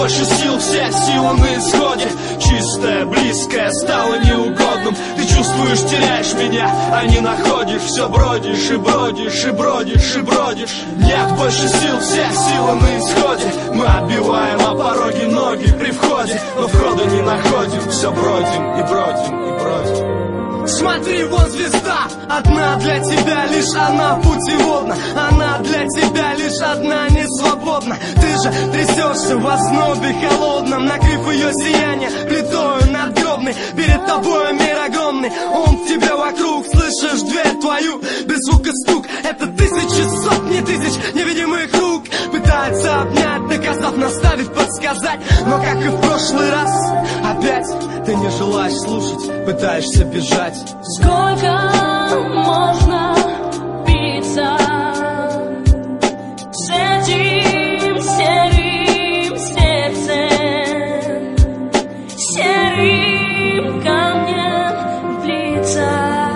больше сил, все силы на исходе. Чистое, близкое стало неугодным. Ты чувствуешь, теряешь меня, а не находишь. Все бродишь и бродишь и бродишь и бродишь. Нет больше сил, все силы на исходе. Мы отбиваем о пороге ноги при входе, но входа не находим. Все бродим и бродим и бродим. Смотри, вон звезда, одна для тебя, лишь она путеводна. Она для тебя лишь одна не свободна. Ты же трясешься в ознобе холодном, накрыв ее сияние плитою надгробной. Перед тобой мир огромный, он в тебе вокруг. Слышишь дверь твою, без звука стук. Это тысячи, сотни тысяч невидимых рук пытаются обнять, доказав, наставить, подсказать. Но как и в прошлый раз, опять ты не желаешь слушать, пытаешься бежать. Сколько можно биться с этим серым сердцем, серым камнем в лица?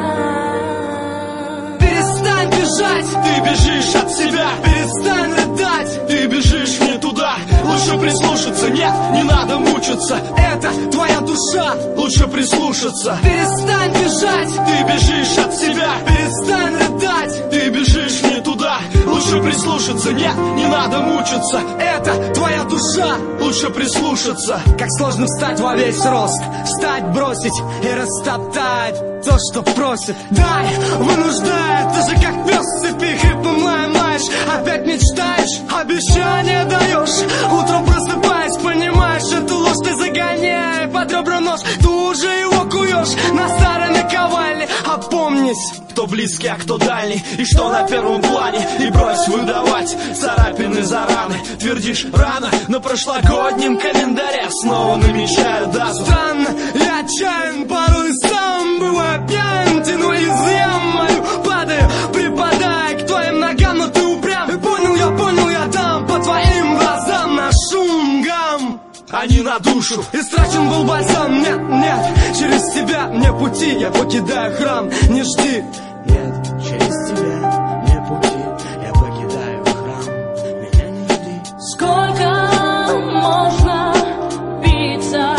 Перестань бежать, ты бежишь от себя. Перестань рыдать, ты бежишь не туда. Лучше прислушаться, нет, не надо мучиться. Это твоя душа, лучше прислушаться. Перестань бежать, ты бежишь от себя. Перестань рыдать, ты бежишь не туда. Лучше прислушаться, нет, не надо мучиться. Это твоя душа, лучше прислушаться. Как сложно встать во весь рост, встать, бросить и растоптать то, что просит. Дай, вынуждает, ты же как пес в цепи, хриплым лаем маешь. Опять мечтаешь, обещания даешь. Утром просыпаясь, понимаешь, эту ложь ты загоняй под ребра нож. Ты уже его куешь на старой наковальне. Опомнись, кто близкий, а кто дальний, и что на первом плане. И брось выдавать царапины за раны. Твердишь рано, на прошлогоднем календаре снова намечаю дату. Странно, я отчаян, порой сам бываю пьян. Тяну изъям мою, падаю, припадая к твоим ногам. Но ты упрям, понял, я дам по твоим глазам на шум гам, а не на душу. Истрачен был бальзам, нет, через тебя мне пути, я покидаю храм. Не жди, нет, через тебя мне пути, я покидаю храм. Меня не жди. Сколько можно биться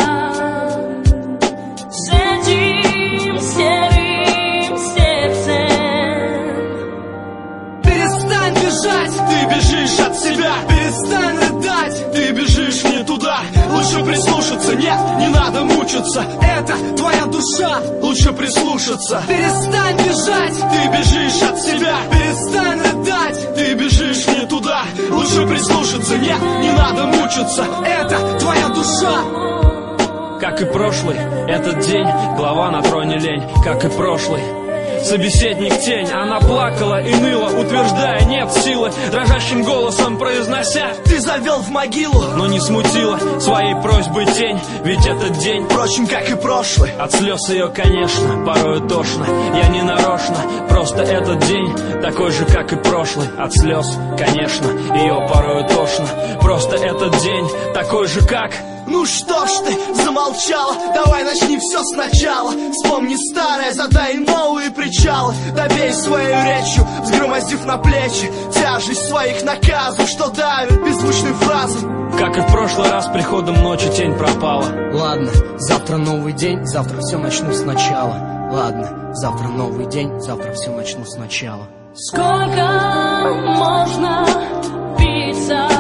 с этим серым сердцем? Перестань бежать, ты бежишь от себя. Перестань рыдать, ты бежишь не туда. Лучше прислушаться, нет, не надо мучиться. Это твоя душа, лучше прислушаться. Перестань бежать, ты бежишь от себя. Перестань рыдать, ты бежишь не туда. Лучше прислушаться, нет, не надо мучиться. Это твоя душа. Как и прошлый, этот день, глава на троне лень. Как и прошлый, собеседник тень. Она плакала и ныла, утверждая нет силы, дрожащим голосом произнося: ты завел в могилу. Но не смутила своей просьбой тень, ведь этот день, впрочем, как и прошлый. От слез ее, конечно, порою тошно. Я не нарочно, просто этот день такой же, как и прошлый. От слез, конечно, ее порою тошно. Просто этот день такой же, как... Ну что ж ты замолчала, давай начни все сначала. Вспомни старое, задай новые причалы. Добей свою речью, взгромоздив на плечи тяжесть своих наказов, что давят беззвучной фразой. Как и в прошлый раз, приходом ночи тень пропала. Ладно, завтра новый день, завтра все начну сначала. Ладно, завтра новый день, завтра все начну сначала. Сколько можно биться